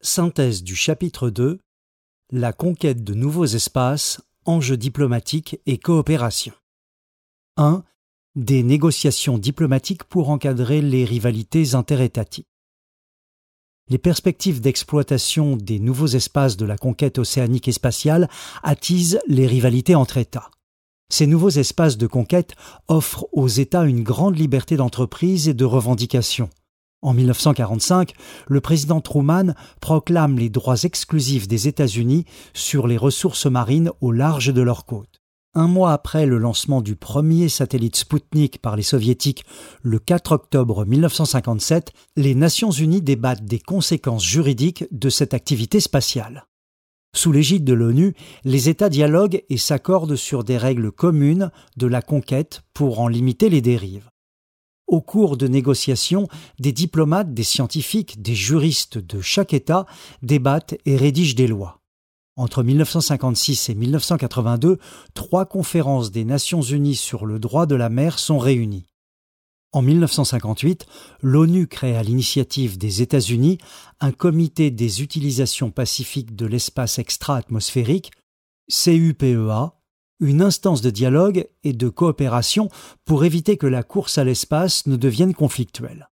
Synthèse du chapitre 2 : La conquête de nouveaux espaces, enjeux diplomatiques et coopération. 1. Des négociations diplomatiques pour encadrer les rivalités interétatiques. Les perspectives d'exploitation des nouveaux espaces de la conquête océanique et spatiale attisent les rivalités entre États. Ces nouveaux espaces de conquête offrent aux États une grande liberté d'entreprise et de revendication. En 1945, le président Truman proclame les droits exclusifs des États-Unis sur les ressources marines au large de leurs côtes. Un mois après le lancement du premier satellite Spoutnik par les Soviétiques, le 4 octobre 1957, les Nations Unies débattent des conséquences juridiques de cette activité spatiale. Sous l'égide de l'ONU, les États dialoguent et s'accordent sur des règles communes de la conquête pour en limiter les dérives. Au cours de négociations, des diplomates, des scientifiques, des juristes de chaque État débattent et rédigent des lois. Entre 1956 et 1982, 3 conférences des Nations Unies sur le droit de la mer sont réunies. En 1958, l'ONU crée à l'initiative des États-Unis un comité des utilisations pacifiques de l'espace extra-atmosphérique, CUPEA, une instance de dialogue et de coopération pour éviter que la course à l'espace ne devienne conflictuelle.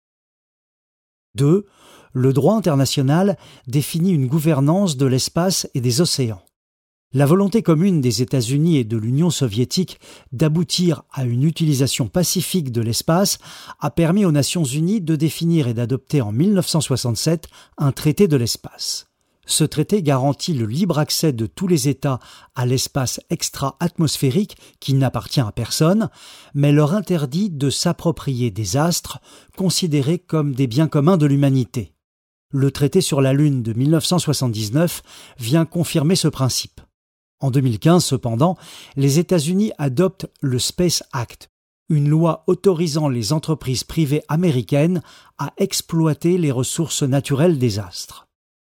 2. Le droit international définit une gouvernance de l'espace et des océans. La volonté commune des États-Unis et de l'Union soviétique d'aboutir à une utilisation pacifique de l'espace a permis aux Nations Unies de définir et d'adopter en 1967 un traité de l'espace. Ce traité garantit le libre accès de tous les États à l'espace extra-atmosphérique qui n'appartient à personne, mais leur interdit de s'approprier des astres considérés comme des biens communs de l'humanité. Le traité sur la Lune de 1979 vient confirmer ce principe. En 2015, cependant, les États-Unis adoptent le Space Act, une loi autorisant les entreprises privées américaines à exploiter les ressources naturelles des astres.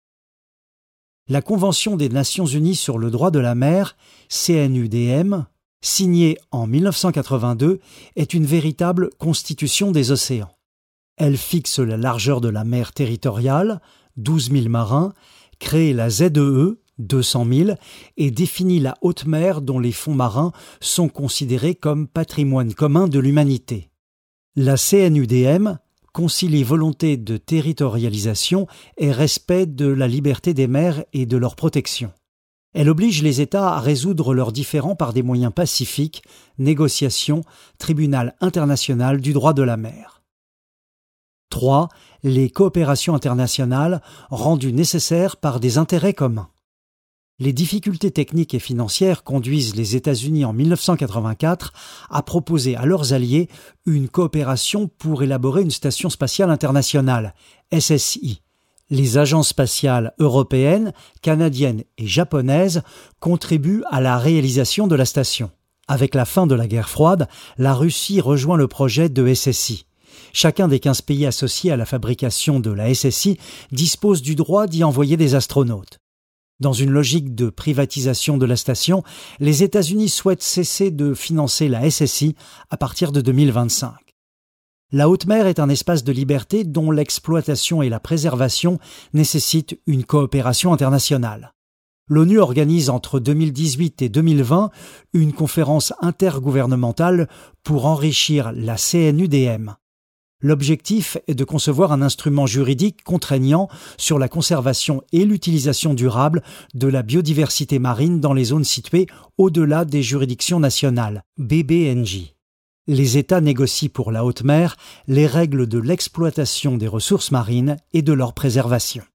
La Convention des Nations Unies sur le droit de la mer, CNUDM, signée en 1982, est une véritable constitution des océans. Elle fixe la largeur de la mer territoriale, 12 000 marins, crée la ZEE, 200 000, et définit la haute mer dont les fonds marins sont considérés comme patrimoine commun de l'humanité. La CNUDM concilie volonté de territorialisation et respect de la liberté des mers et de leur protection. Elle oblige les États à résoudre leurs différends par des moyens pacifiques, négociations, tribunal international du droit de la mer. 3. Les coopérations internationales rendues nécessaires par des intérêts communs. Les difficultés techniques et financières conduisent les États-Unis en 1984 à proposer à leurs alliés une coopération pour élaborer une station spatiale internationale, SSI. Les agences spatiales européennes, canadiennes et japonaises contribuent à la réalisation de la station. Avec la fin de la guerre froide, la Russie rejoint le projet de SSI. Chacun des 15 pays associés à la fabrication de la SSI dispose du droit d'y envoyer des astronautes. Dans une logique de privatisation de la station, les États-Unis souhaitent cesser de financer la SSI à partir de 2025. La haute mer est un espace de liberté dont l'exploitation et la préservation nécessitent une coopération internationale. L'ONU organise entre 2018 et 2020 une conférence intergouvernementale pour enrichir la CNUDM. L'objectif est de concevoir un instrument juridique contraignant sur la conservation et l'utilisation durable de la biodiversité marine dans les zones situées au-delà des juridictions nationales, BBNJ. Les États négocient pour la haute mer les règles de l'exploitation des ressources marines et de leur préservation.